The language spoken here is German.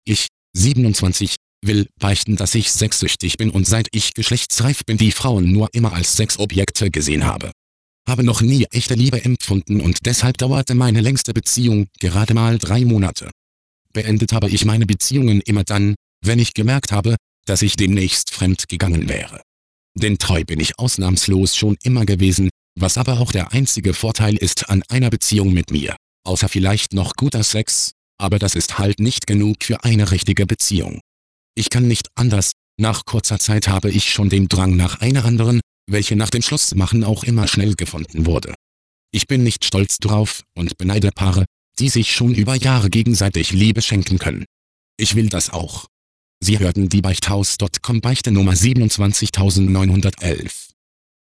Ich, 27, will beichten, dass ich sexsüchtig bin und seit ich geschlechtsreif bin die Frauen nur immer als Sexobjekte gesehen habe. Habe noch nie echte Liebe empfunden und deshalb dauerte meine längste Beziehung gerade mal 3 Monate. Beendet habe ich meine Beziehungen immer dann, wenn ich gemerkt habe, dass ich demnächst fremd gegangen wäre. Denn treu bin ich ausnahmslos schon immer gewesen, was aber auch der einzige Vorteil ist an einer Beziehung mit mir. Außer vielleicht noch guter Sex, aber das ist halt nicht genug für eine richtige Beziehung. Ich kann nicht anders, nach kurzer Zeit habe ich schon den Drang nach einer anderen, welche nach dem Schlussmachen auch immer schnell gefunden wurde. Ich bin nicht stolz drauf und beneide Paare, die sich schon über Jahre gegenseitig Liebe schenken können. Ich will das auch. Sie hörten die Beichthaus.com Beichte Nummer 27911.